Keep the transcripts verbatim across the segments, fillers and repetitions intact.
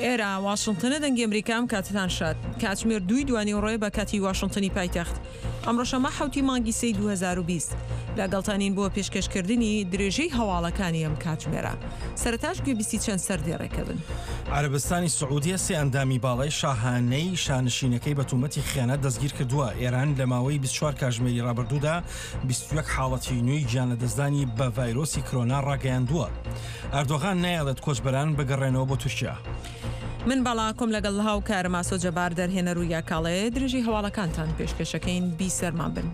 ئێرە واشنگتنە دەنگی ئەمریکام کاتتان شاد کاتژمێر دوی دوانی ڕۆی بە کاتی واشنگتنی پایتەخت ئەمڕۆشەمە حوتی مانگی سەی دوو هەزار و بیست لەگەڵتانین بۆ پێشکەشکردنی درێژەی هەواڵەکانی ئەم کاتژمێرە. سەرەتاش گوێبیستی چەند سەردی ڕێکەبن. عەرەبستانی سعودیە سێ ئەندامی باڵای شاهانەی شانشینەکەی بە تومەتی خیانەت دەستگیر کردووە. ئێران لە ماوەی بیست و چوار کاتژمێری ڕابردوودا بیست و یەک حاڵەتی نوێی گیانەدەستدانی بە ڤایرۆسی کۆرۆنا ڕاگەیاندووە. ئەردۆغان نایەڵێت کۆچبەران بگەڕێنەوە بۆ تورکیا. من باڵا کۆم لەگەڵ هاو کارە ماسۆ جەبار دەرهێنە ڕووی یاکاڵەیە درێژی هەواڵەکانتان پێشکەشەکەین بی سەرمان بن.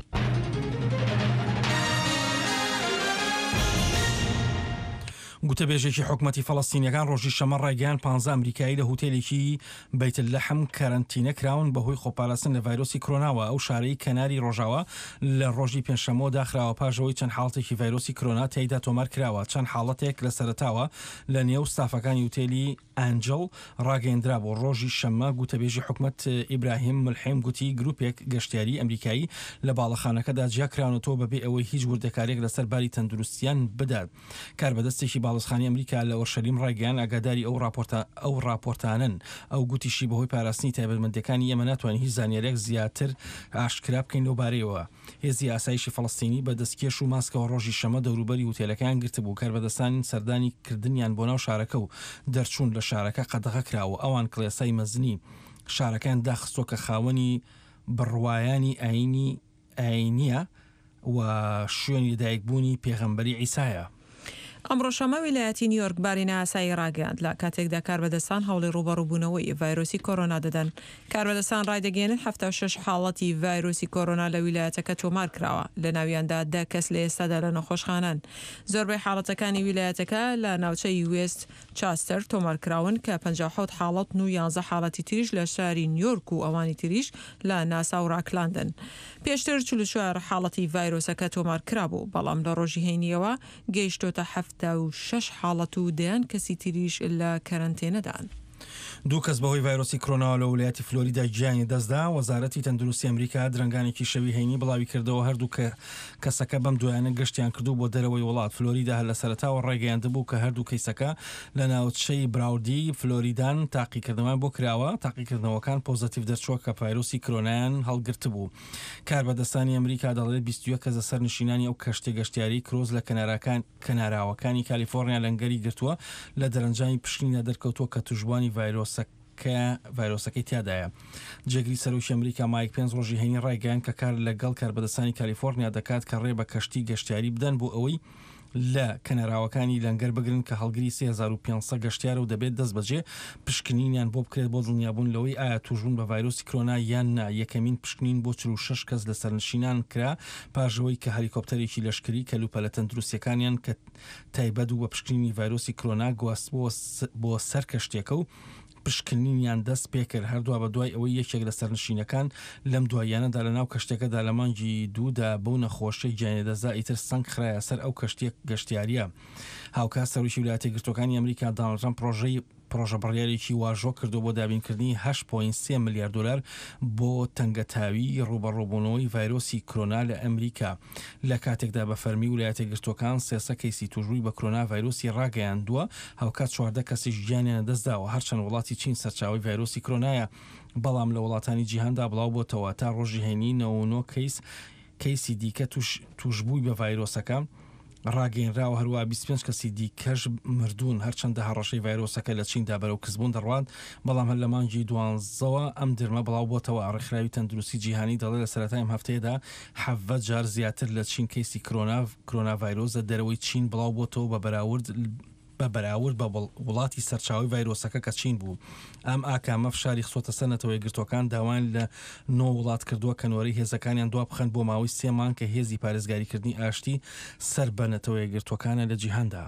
گوتەبێژێکی حکومەتی فەڵەستینیەکان ڕۆژی شەمە ڕایگەیاند پانزە ئەمریکایی لە هوتێلێکی بەیتلەحم کەرەنتینە کراون بەهۆی خۆپاراستن لە ڤایرۆسی کۆرۆناوە. ئەو شارەی کەناری ڕۆژاوە لە ڕۆژی پێنجشەممە داخراوە پاژەوەی چەند حاڵەتێکی ڤایرۆسی کۆرۆنا تێیدا تۆمار کراوە. چەند حاڵەتێک لە سەرەتاوە لە نێو ستافەکانی هوتێلی ئەنجڵ ڕاگەیاندرا بۆ ڕۆژی شەممە. گوتەبێژی حکومەت ئیبراهیم ملحیم گوتی گروپێک گەشتیاری ئەمریکایی لە باڵەخانەکەدا جیاکراونەوە بەبێ ئەوەی هیچ وردەکارێک لەسەر باری تەندروستیان بدات. کاربەدەستێکی باڵەخانی ئەمریکا لە ئۆرشەلیم ڕایگەیاند ئاگاداری ئەو راپۆرتە ئەو راپۆرتانن. ئەو گوتیشی بەهۆی پاراستنی تایبەتمەندەکانی ئێمە ناتوانین هیچ زانیارێک زیاتر ئاشکرا بکەین لەو بارەیەوە. هێزی ئاسایشی فەڵەستینی بە دەستکێش و ماسکەوە ڕۆژی شەمە دەوروبەری هوتێلەکان گرتبوو. کاربەدەستان سەردانی کردنیان بۆ ناو شارەکە و دەرچوون لە شارەکە قەدەغە کراوە. ئەوان کڵێسای مەزنی شارەکان داخستۆ کە خاوەنی بڕوایانی ئاینی ئاینیە و شوێنی لەدایکبوونی پێغەمبەری عیسایە. ئەمڕۆ شەمە ویلایەتی نیویۆرک بارینە ئاسایی ڕاگەاند لە کاتێکدا کاربەدەستان هەوڵی ڕوبەڕووبوونەوەی ڤایرۆسی کۆرۆنا دەدەن. کاربەدەستان ڕایدەگەێنن هەفتە و شەش حاڵەتی ڤایرۆسی کۆرۆنا لە ویلایەتەکە تۆمار کراوە. لە ناویاندا دە کەس لە ئێستادا لە نەخۆشخانەن. زۆربەی حاڵەتەکانی ویلایەتەکە لە ناوچەی وێست چاستەر تۆمار کراون کە پەنجا و حەوت حاڵەت و یانزە حاڵەتی تریش لە شاری نیویۆرک و ئەوانی تریش لە ناسا و ڕاکلاندن. پێشتر چل و چوار حاڵەتی ڤایرۆسەکە تۆمار کرابوو، بەڵام لە ڕۆژی هەینیەوە گەیشتۆتە هەفتە و شەش حاڵەت و دەیان کەسی تریش لە کەرەنتێنەدان. دوو کەس بەهۆی ڤایرۆسی کۆرۆنا لە ویلایەتی فلۆریدا گیانی دەستدا. وەزارەتی تەندروستی ئەمریکا درەنگانێکی شەوی هەینی بڵاوی کردەوە هەردوو کە کەسەکە بەم دوایانە گەشتیان کردو بۆ دەرەوەی وڵات. فلۆریدا هەر لە سەرەتاوە ڕێگەیاندبوو کە هەردوو کەیسەکە لە ناوچەی براودی فلۆریدان تاقیکردنەوەیان بۆ کراوە. تاقیکردنەوەکان پۆزتیڤ دەرچووە کە ڤایرۆسی کۆرۆنایان هەڵگرت بوو. کاربەدەستانی ئەمریکا دەڵێت بیست و یەک کەس لەسەر نشینانی ئەو کەشتێ گەشتیاری کرۆز لە کەناراکان کەناراوەکانی کالیفۆرنیا لەنگەری گرتووە لە دەرەنجامی پشکنیدا دەرکەوتووە کە توشبوانی ڤایرۆسە کە ڤایرۆسەکەی تیادایە. جێگری سەرۆکی ئەمریکا مایک پێنس ڕۆژی هەینی ڕایگەیاند کە کار لەگەڵ کاربەدەستانی کالیفۆرنیا دەکات کە ڕێ بە کەشتی گەشتیاری بدەن بۆ ئەوەی لە کەناراوەکانی لەنگەر بگرن کە هەڵگری سێ هەزار و پێنجسەد گەشتیارە و دەبێت دەست بەجێ پشکنینیان بۆ بکرێت بۆ دڵنیابوون لەوەی ئایا توژبوون بە ڤایرۆسی کۆرۆنا یان نا. یەکەمین پشکنین بۆ چل و شەش کەس لە سەرنشینان کرا پاژەوەی کە هەلیکۆپتەرێکی لەشکری کەلوپە لە تەندروستیەکانیان کە تایبەت و بە پشکنینی ڤایرۆسی کۆرۆنا گواست بۆ سەر کەشتێکە و پشکنینیان دەست پێکرد. هەردووە بە دوای ئەوەی یەکێک لە سەرنشینەکان لەم دوایانەدا لە ناو کەشتەکەدا لە مانگی دوودا بەو نەخۆشەی گیانەدەستدا ئیتر سەنگ خرایە سەر ئەو کەشتێک گەشتیاریە. هاوکات سەرۆکی ویلایەتە یەکگرتووەکانی ئەمریکا دۆناڵد ترامپ پرۆژەی پرۆژە بڕیارێکی واژۆ کردو بۆ دابینکردنی هەشت پۆینت سێ ملیار دۆلار بۆ تەنگەتاوی ڕوبەڕووبوونەوەی ڤایرۆسی کۆرۆنا لە ئەمریکا. لە کاتێکدا بە فەرمی ویلایەتە یەکگرتووەکان سێسە کەیسی توژبووی بە کۆرۆنا ڤایرۆسی ڕاگەیاندووە. هاوکات چواردە کەسیش گیانیان دەستداوە. هەرچەند وڵاتی چین سەرچاوی ڤایرۆسی کۆرۆنایە، بەڵام لە وڵاتانی جیهاندا بڵاو بۆتەوە تا ڕۆژی هەینی نەوە و نۆ کەیس کەیسی دیکە توژبووی بە ڤایرۆسەکە ڕاگەیەنراوە. هەروە بیست و پێنج کەسی دیکەش مردوون. هەرچەندە هەڕەشەی ڤایرۆسەکە لە چیندا بەرەو کەسبوون دەڕوات، بەڵام هەر لە مانگی دوانزەوە ئەم دەرمە بڵاو بۆتەوە. ڕێکخراوی تەندروستی جیهانی دەڵێت لە سەرەتای ئەم هەفتەیەدا حەڤە جار زیاتر لە چین کەیسی کۆرۆنا ڤایرۆس لە دەرەوەی چین بڵاو بۆتەوە بە بەراورد بە بەراورد بە وڵاتی سەرچاوی ڤایرۆسەکە کە چین بوو. ئەم ئاکامە فشاری خسۆتە سەر نەتەوە یەکگرتووەکان داوان لە نۆ وڵات کردووە کە نۆرەی هێزەکانیان دوا بخەن بۆ ماوەی سێ مانگ کە هێزی پارێزگاریکردنی ئاشتی سەر بە نەتەوە یەکگرتووەکانە لە جیهاندا.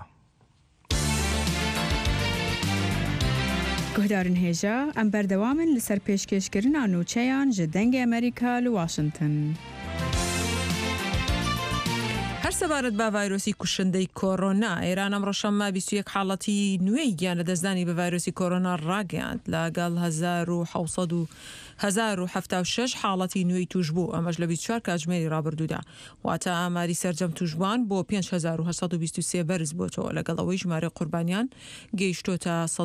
گۆدارن هێژە ئەم بەردەوامن لەسەر پێشکەشکردنا نوچەیان ji dengê ئەمریکا لە واشنگتن. هەر سەبارەت بە ڤایرۆسی کوشندەی کۆرۆنا، ئێران ئەمڕۆ شەممە بیست و یەک حاڵەتی نوێی گیانەدەستدانی بە ڤایرۆسی کۆرۆنا ڕاگەیاند لەگەڵ هەزار و حەوسەد و هەزار و هەفتە و شەش حاڵەتی نوێی توشبوو. ئەمەش لە بیست و چوار کاتژمێری ڕابردوودا، واتە ئاماری سەرجەم توشبووان بۆ پێنج هەزار و هەشت سەد و بیست و سێ بەرز بۆتەوە، لەگەڵ ئەوەی ژمارە قوربانیان گەیشتۆتە